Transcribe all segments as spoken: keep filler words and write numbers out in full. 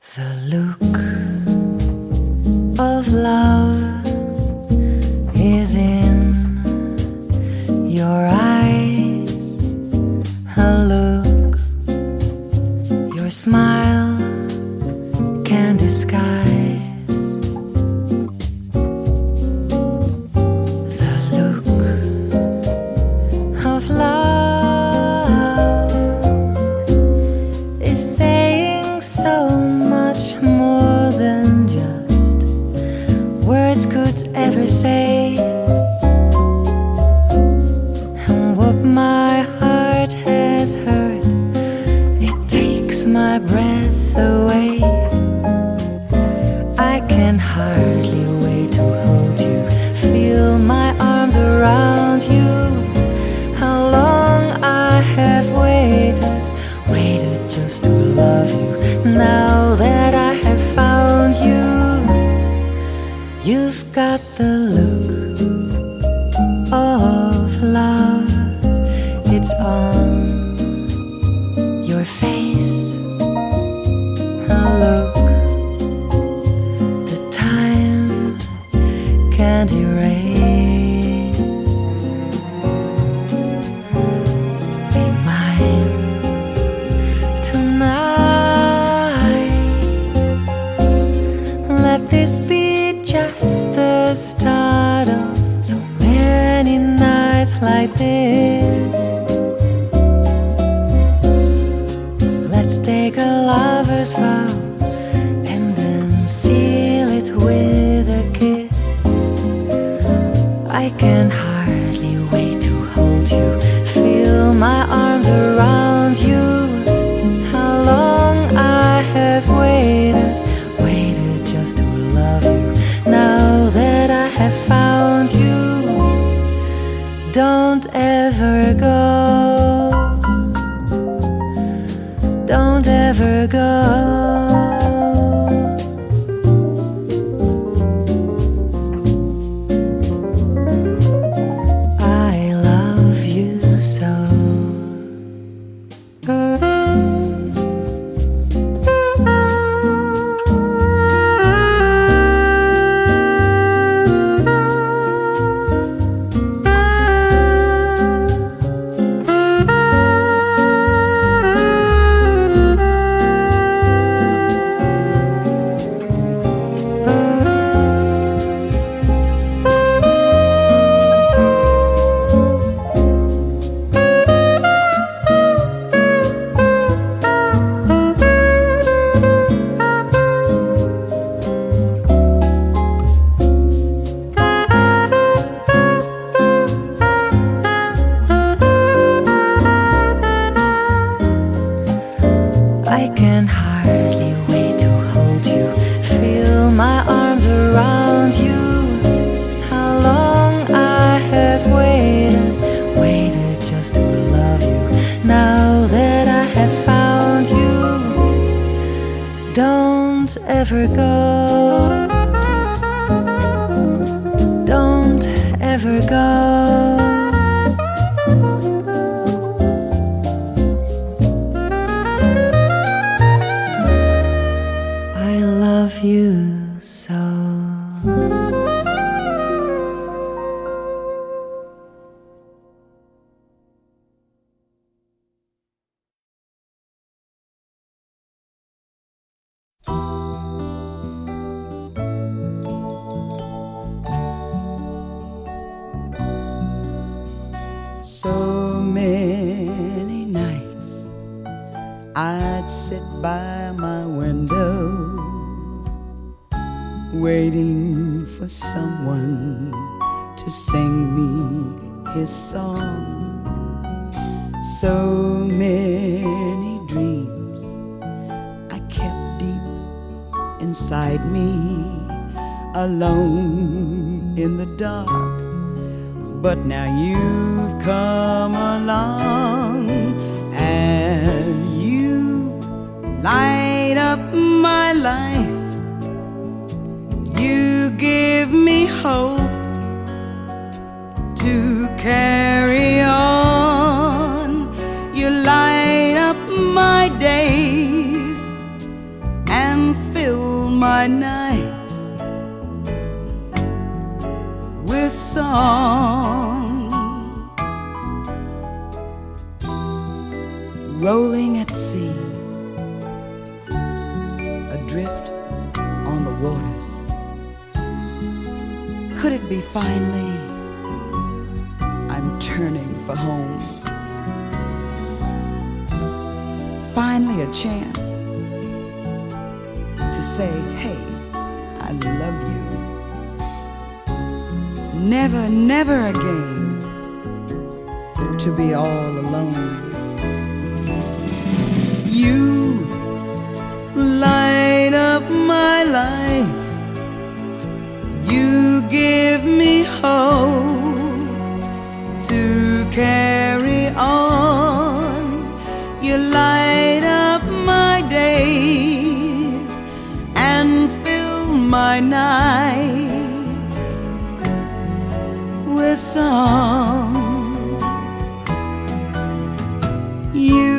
The look of love is in your eyes. A look your smile can disguise. The look of love is saying so much more than just words could ever say. And what my heart has heard, it takes my breath away. I can hardly wait to hold you, feel my arms around you. How long I have waited, waited just to love you. Now that I have found you, you've got the look of love. It's on your face. A look the time can't erase. Be mine tonight. Let this be just the start of so many nights like this. Let's take a lover's vow and then seal it with a kiss. I can hardly wait to hold you, feel my arms around you. How long I have waited, waited just to love you. Now that I have found you, don't ever go, don't ever go. I love you so. I can hardly wait to hold you, feel my arms around you. How long I have waited, waited just to love you. Now that I have found you, don't ever go, don't ever go. I love you so. So many nights I'd sit by my window, waiting for someone to sing me his song. So many dreams I kept deep inside me, alone in the dark. But now you've come along and you light up my life. You give me hope to carry on. You light up my days and and fill my nights with song. Rolling at sea, adrift on the waters. Could it be finally I'm turning for home? Finally a chance to say, hey, I love you. Never, never again to be all alone. You light up my life. You give me hope to carry on. You light up my days and fill my nights with song. You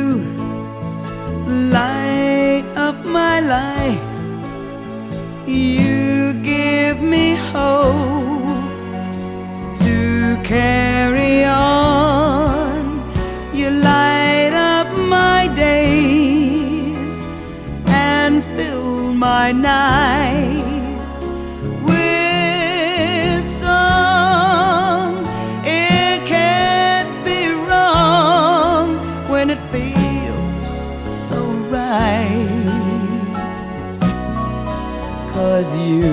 light up my life. You give me hope to carry on. You light up my days and fill my nights with song. It can't be wrong when it feels so right, 'cause you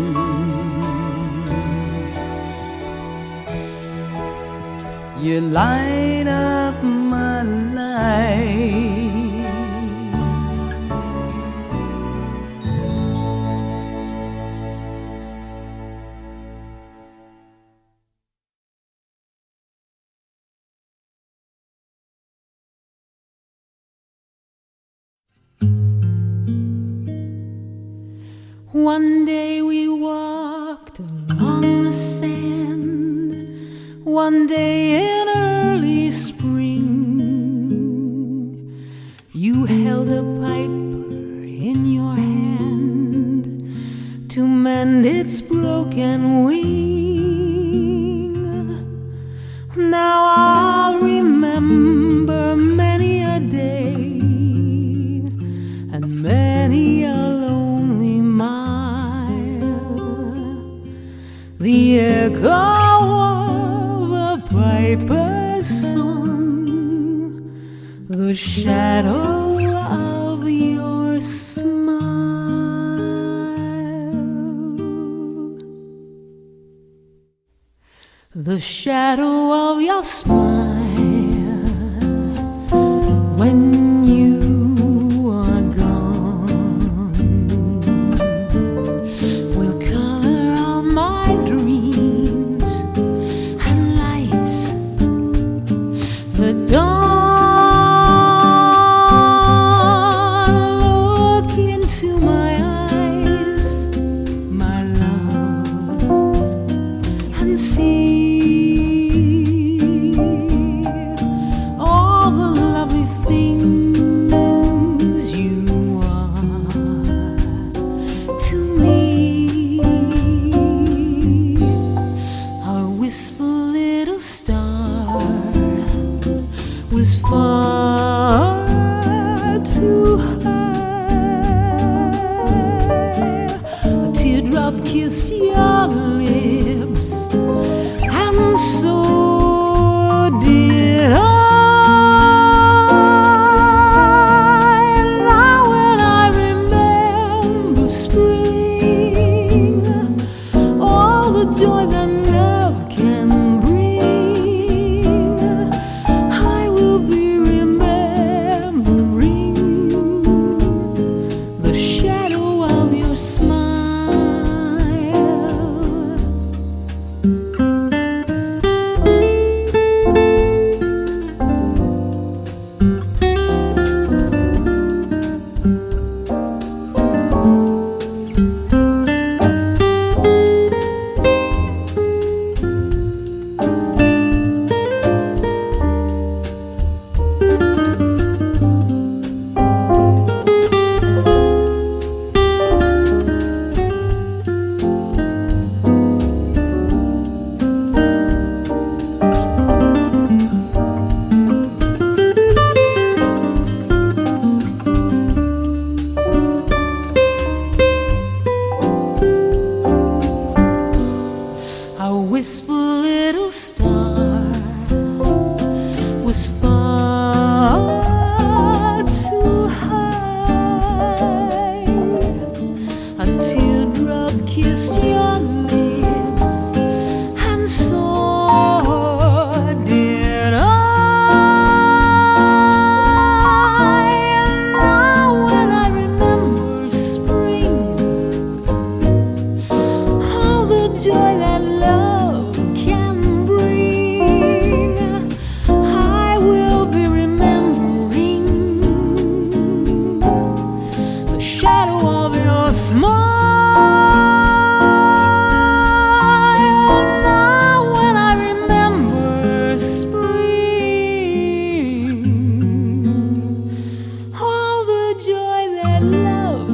You light up my life. One day we walked along the sand, one day in early spring. You held a piper in your hand to mend its broken wing. Now I'll remember many a day and many a lonely mile, the echo of a piper's song, the shadow of your smile, the shadow of your smile when you are gone will color all my dreams and light the dawn. Look into my eyes, my love, and see all the lovely things you are to me. Our wistful little star was far too high. A teardrop kissed your lips, and so did I. Now when I remember spring, all the joy that love can bring, I will be remembering the shadow of your smile. of your smile. Now when I remember spring, all the joy that love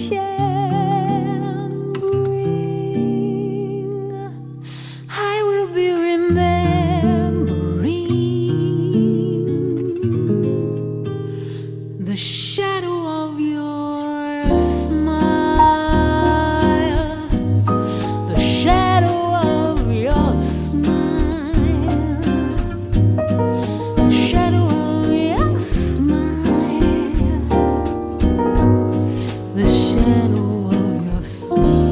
can bring, I will be remembering the shadow of your smile, the shadow of your smile, the shadow of your smile, the shadow of your smile.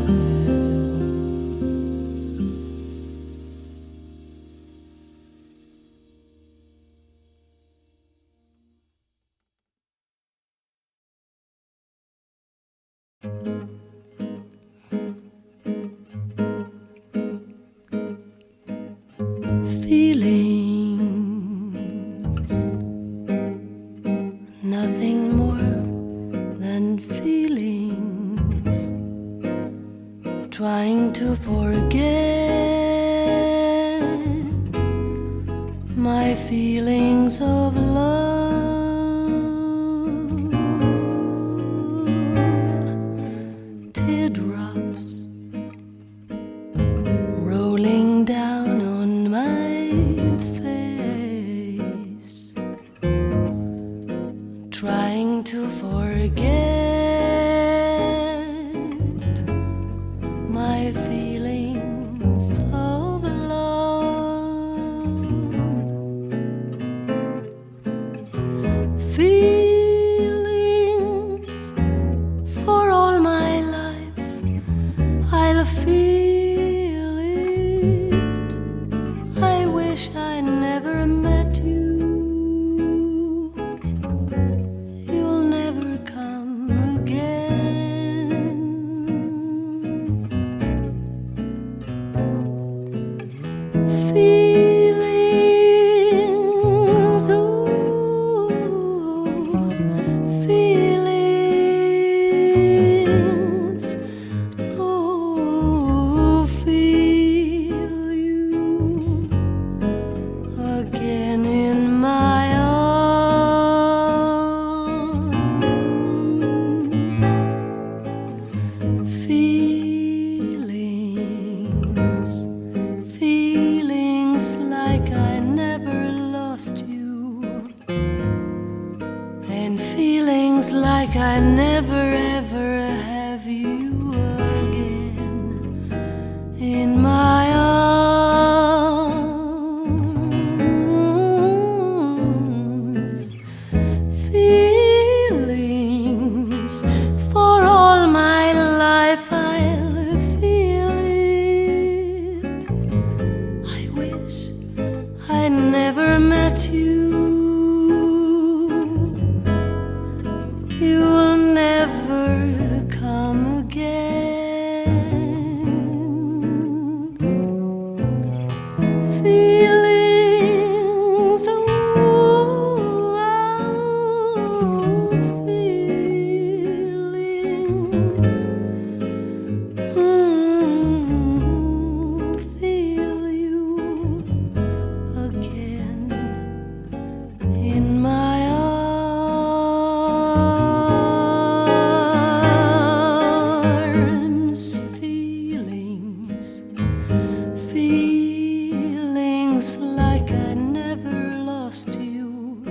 Feelings, nothing more than feelings, trying to forget my feelings of love. Teardrops rolling down on my face, trying to forget my feelings of love. Feelings for all my life, I'll feel it. I wish I never met you. You'll never come again. Feelings, ooh, feelings, oh, feel you again in my arms. Feelings, feelings like I never lost you, and feelings like I never ever have you again in my arms. Feelings for all my life, I'll feel it. I wish I never met you. You'll never come again. Feelings, oh, oh, feelings, mm, feel you again in my arms. Feelings, feelings like I never lost you,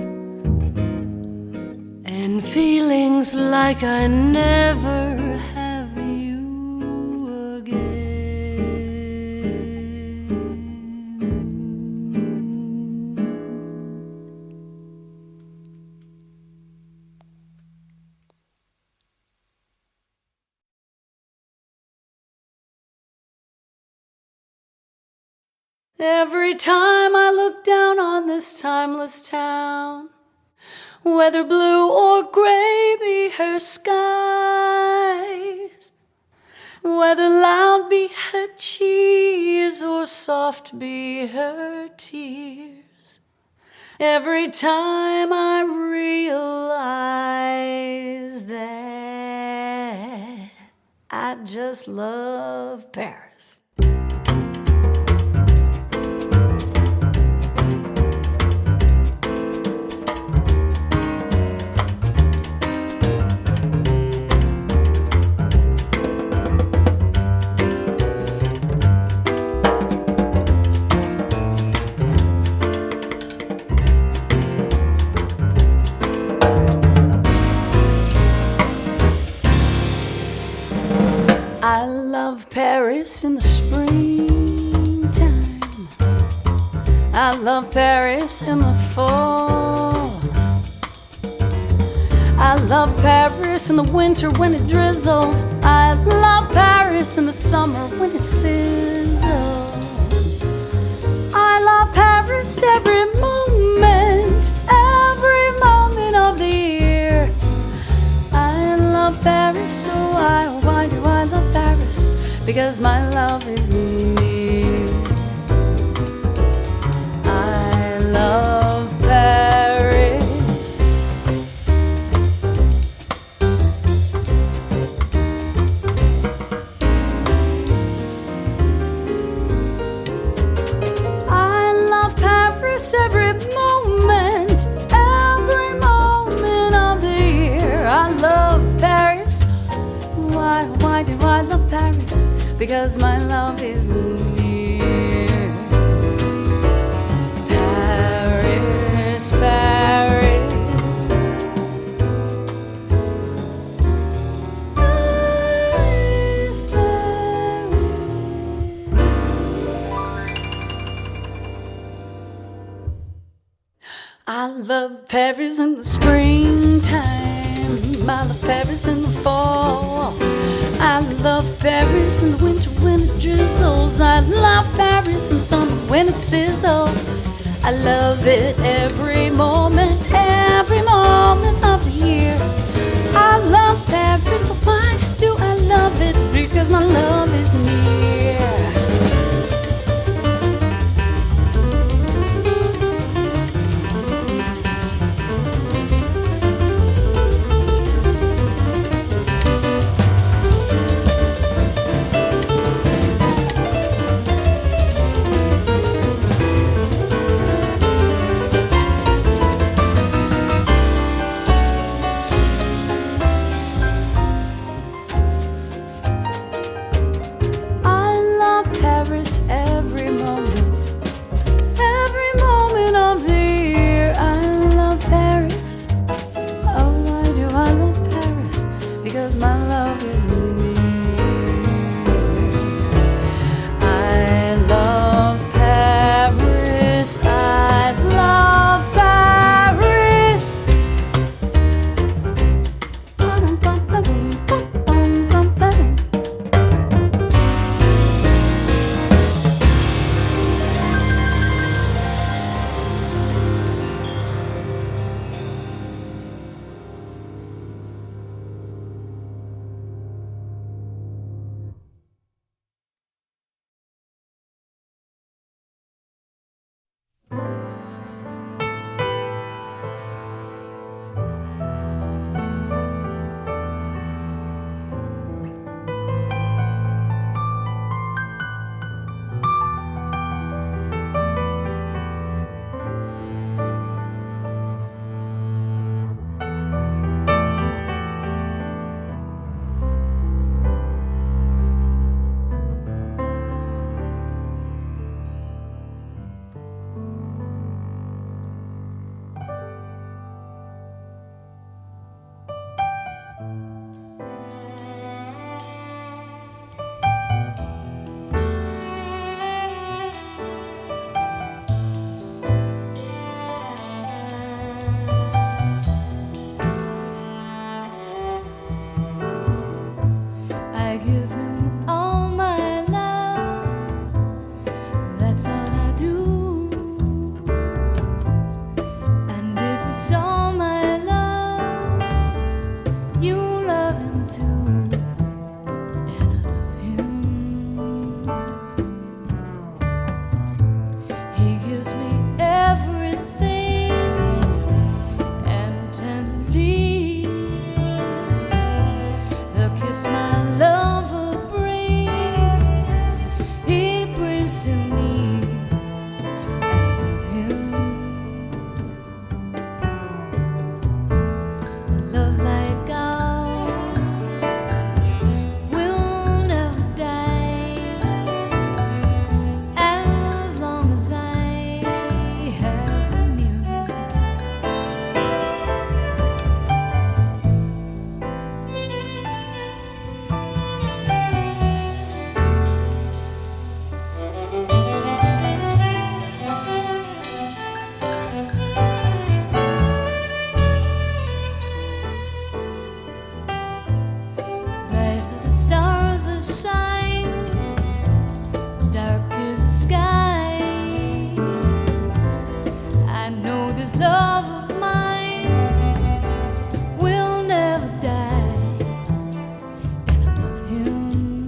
and feelings like I never have you again. Every time I look down on this timeless town, whether blue or gray be her skies, whether loud be her cheers or soft be her tears, every time I realize that I just love Paris. I love Paris in the springtime. I love Paris in the fall. I love Paris in the winter when it drizzles. I love Paris in the summer when it sizzles. I love Paris every moment, every moment of the year. I love Paris, so I, why do I love Paris? Because my love is near. I love Paris. I love Paris every moment, every moment of the year. I love Paris. Why, why do I love Paris? Because my love is near. Paris, Paris. Paris, Paris. I love Paris in the springtime. I love Paris in the fall. I love Paris in the winter when it drizzles. I love Paris in the summer when it sizzles. I love it every moment, every moment of the year. I love Paris, so why do I love it? Because my love is near. Yes, my lover brings, he brings to me, and I love him. A love like ours will never die as long as I have him near me. Bright are the stars that shine, dark is the sky. I know this love of mine will never die, and I love him.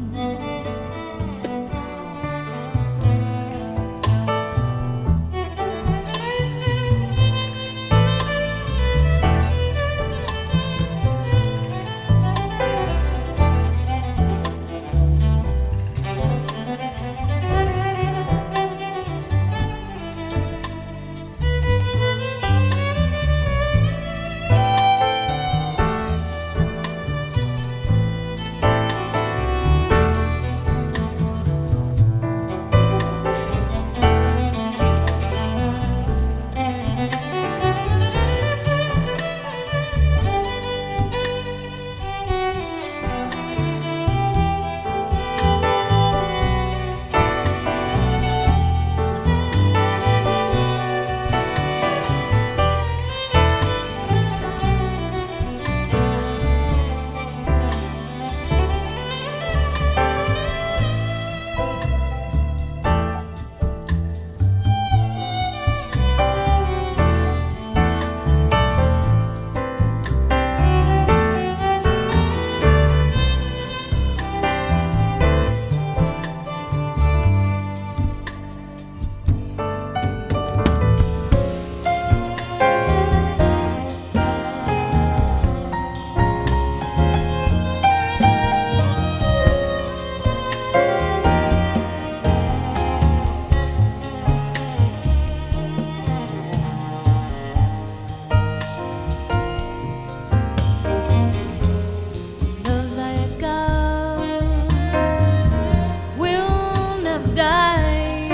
Love like ours will never die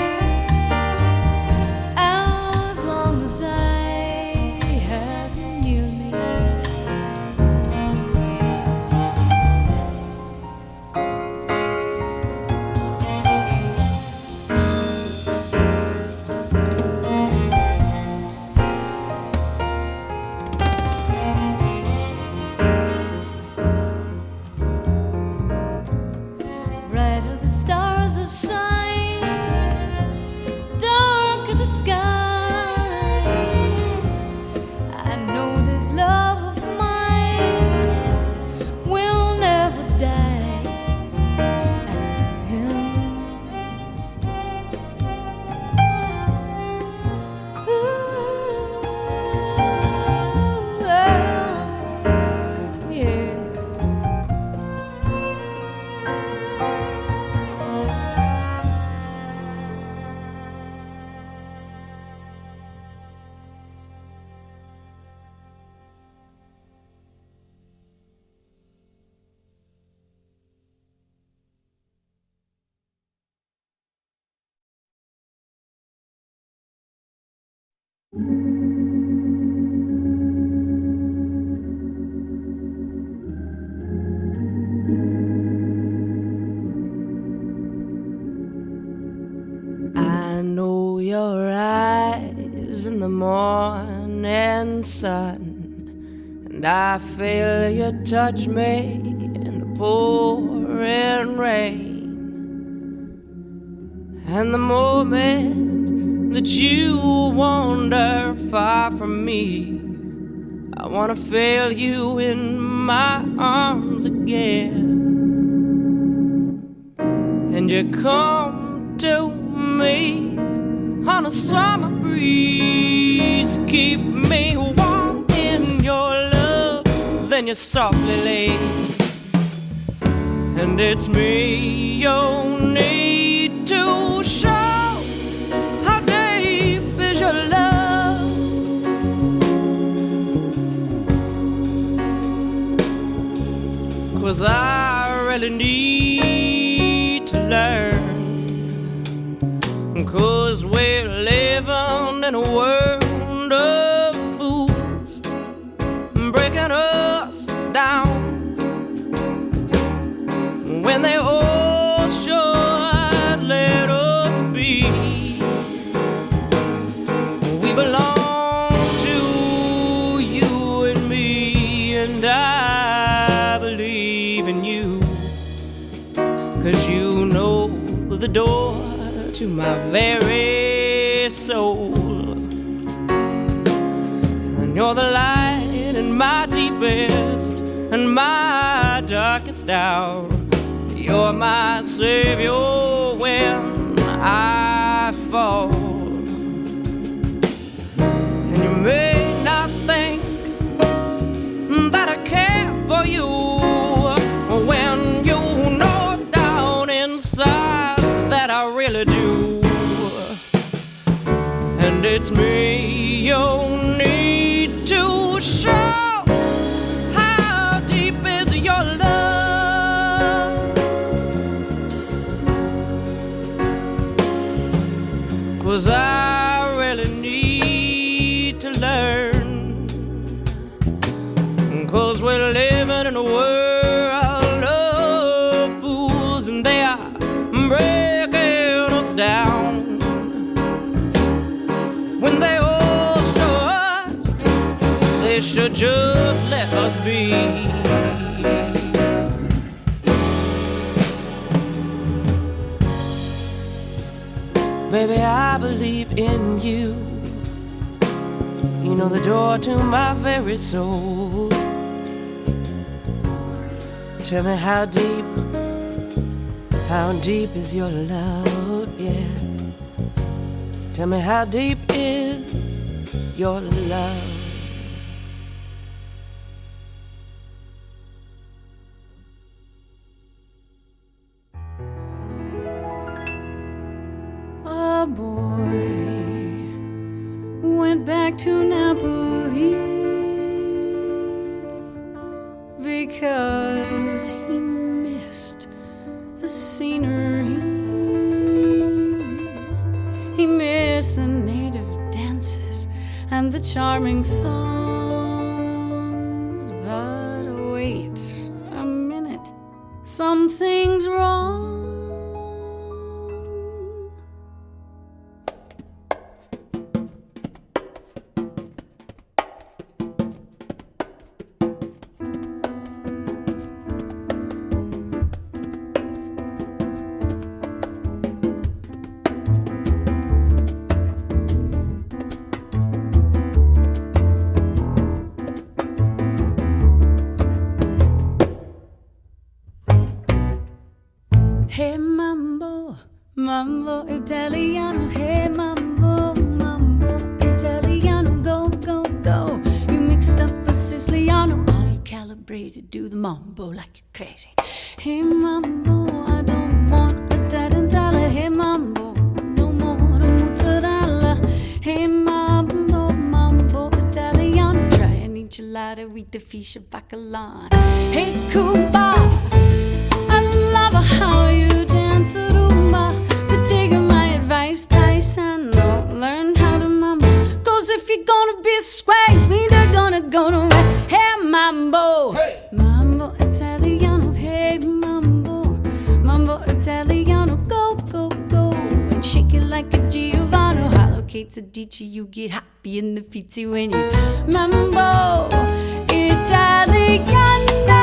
as long as I have you near me. Bright are the stars that shine, dark as the sky. I know this love of mine will never die, and I love him. Ooh, yeah. I know your eyes in the morning sun, and I feel you touch me in the pouring rain. And the moment that you wander far from me, I wanna feel you in my arms again. And you come to me on a summer breeze, keep me warm in your love, then you softly leave. And it's me you need to show how deep is your love. 'Cause I really need to learn. 'Cause we're living in a world of fools, breaking us down when they all should let us be. We belong to you and me, and I believe in you, 'cause you know the door to my very soul. And you're the light in my deepest and my darkest hour. You're my savior when I fall. And you may not think that I care for you when you know down inside that I really do. And it's me you need to show how deep is your love. 'Cause I really need to learn. 'Cause we're living in a world of fools, and they are breaking us down when they all should, they should just let us be. Baby, I believe in you. You know the door to my very soul. Tell me how deep, how deep is your love, yeah. Tell me how deep is your love. A boy went back to Napoli because he missed the scenery. He missed the native dances and the charming songs. But wait a minute, something's wrong. Hey mambo, mambo Italiano. Hey mambo, mambo Italiano. Go, go, go. You mixed up a Siciliano. All you Calabrese do the mambo like you're crazy. Hey mambo, I don't want a tarantella. Hey mambo, no more mozzarella. Hey mambo, mambo Italiano. Try an enchilada with the fish of bacalao. Hey Cuba, I love how you dance a rumba, but taking my advice, paisano, learn how to mambo. 'Cause if you're gonna be swag, we are gonna go to where. Hey mambo, hey. Mambo Italiano. Hey mambo, mambo Italiano. Go, go, go, and shake it like a Giovanni. Hello Kate Adichie, you get happy in the feet when you mambo Italiano.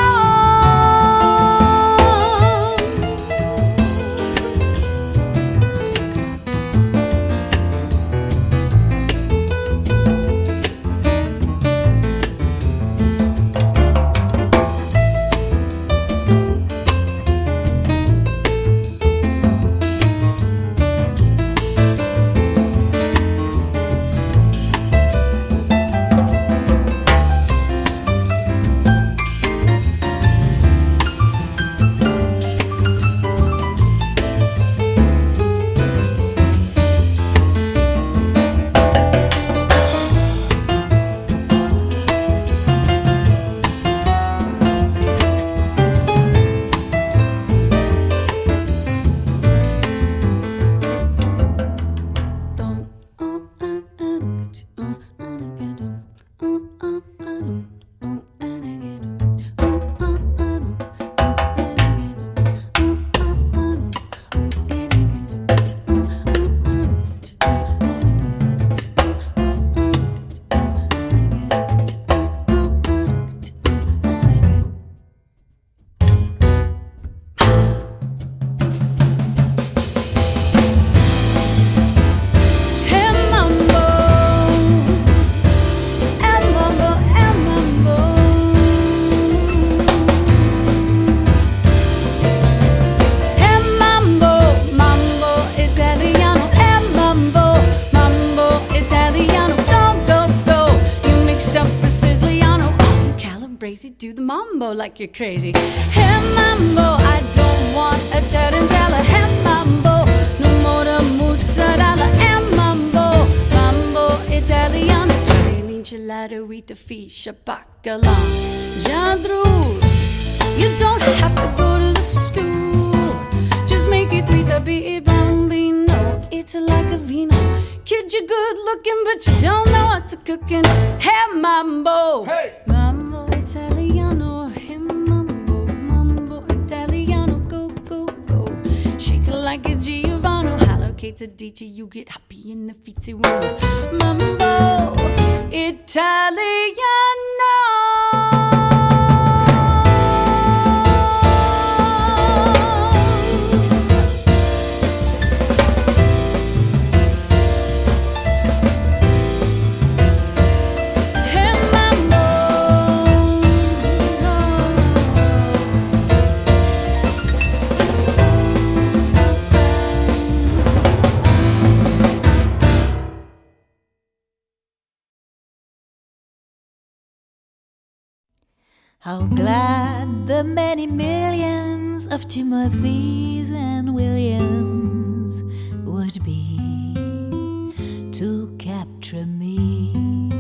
crazy. Do the mambo like you're crazy. Hey mambo, I don't want a tarantella. Hey mambo, no more the mozzarella. Hey mambo, mambo italiano. Chicken enchilada with the fish, a bacala. Jadru, you don't have to go to the stool. Just make it with a beat bambino. It's like a vino. Kid, you're good looking, but you don't know what to cooking. Hey mambo, Hey! mambo italiano. Hey mambo, mambo italiano. Go, go, go. Shake it like a Giovanni. Hello, Dice, you get happy in the feet. Mambo italiano. How glad the many millions of Timothys and Williams would be to capture me.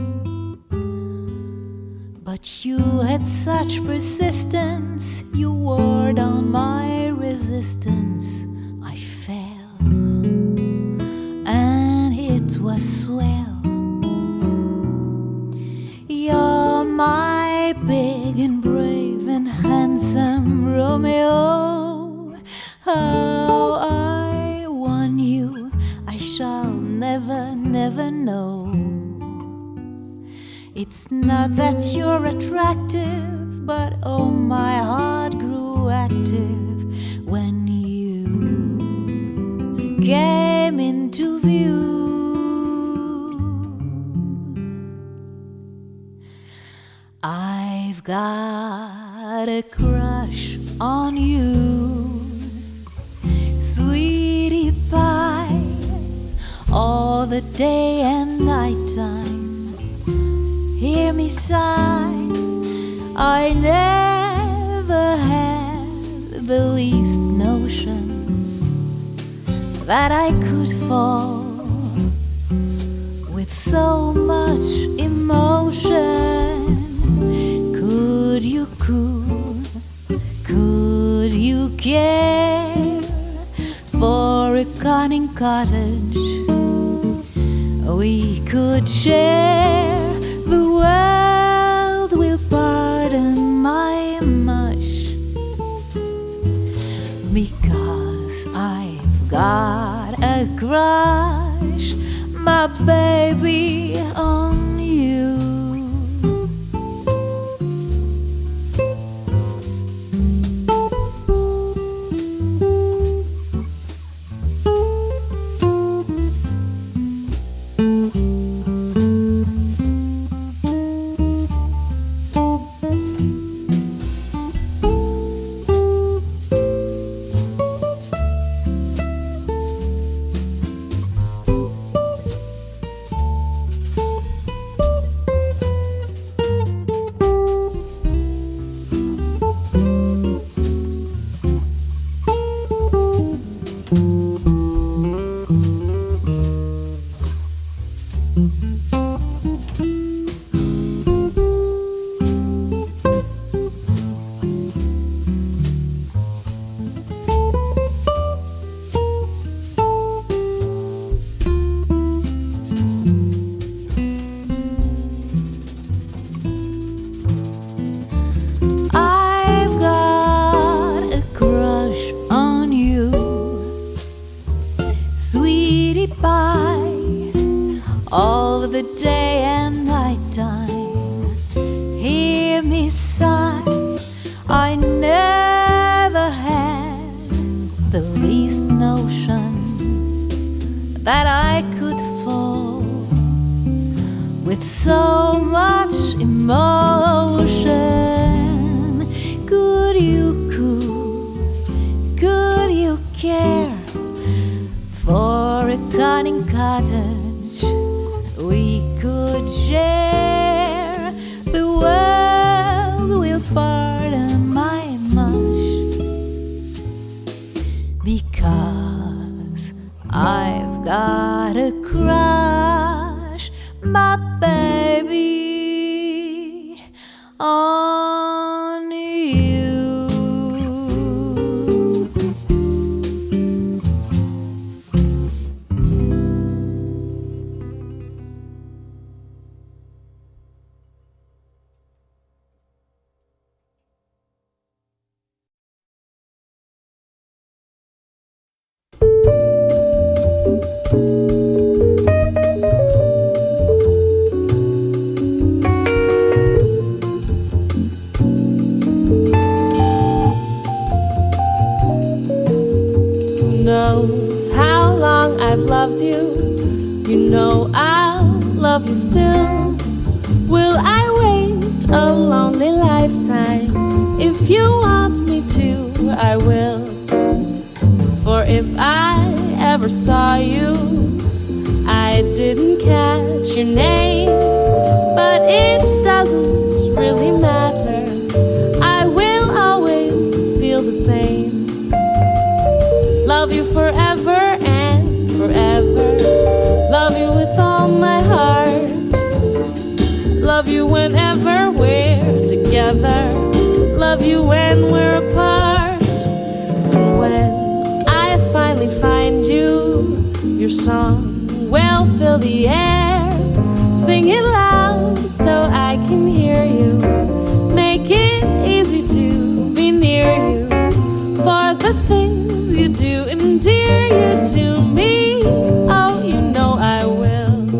But you had such persistence, you wore down my resistance. I fell, and it was swell. You're my big and brave and handsome Romeo. How I won you, I shall never, never know. It's not that you're attractive, but oh, my heart grew active when you came into view. I've got a crush on you, sweetie pie, all the day and night time. Hear me sigh, I never had the least notion that I could fall with so much emotion. Could you, could, could you care for a cunning cottage we could share? The world will pardon my mush, because I've got a crush, my baby, on you. All the day and night time. Hear me sigh, I never had the least notion that I could fall with so much emotion. Could you, could, could you care for a cunning cottage we could share? The world will because I've got a crush, my baby, on you. Loved you, you know I'll love you still. Will I wait a lonely lifetime? If you want me to, I will. For if I ever saw you, I didn't catch your name, but it doesn't really matter. I will always feel the same. Love you forever and forever. Love you with all my heart. Love you whenever we're together. Love you when we're apart. And when I finally find you, your song will fill the air. Sing it loud so I can hear you. Make it easy to be near you. For the things you do endear you to me. Oh, you know I will.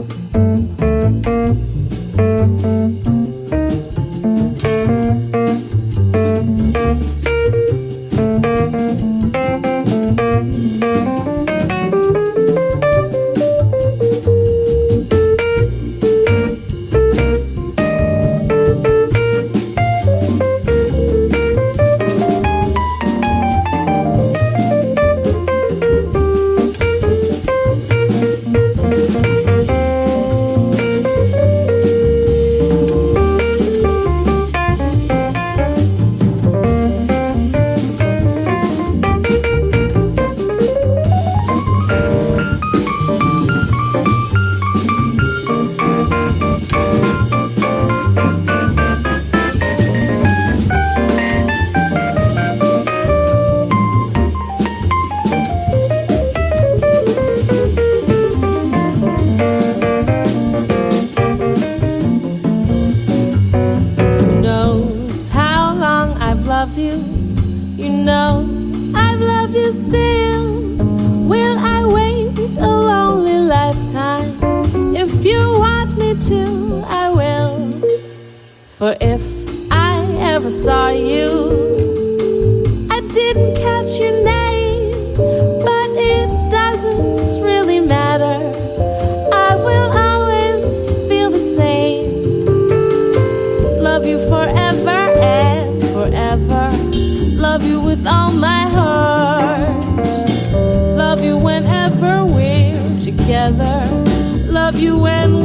For if I ever saw you, I didn't catch your name, but it doesn't really matter. I will always feel the same. Love you forever and forever. Love you with all my heart. Love you whenever we're together. Love you when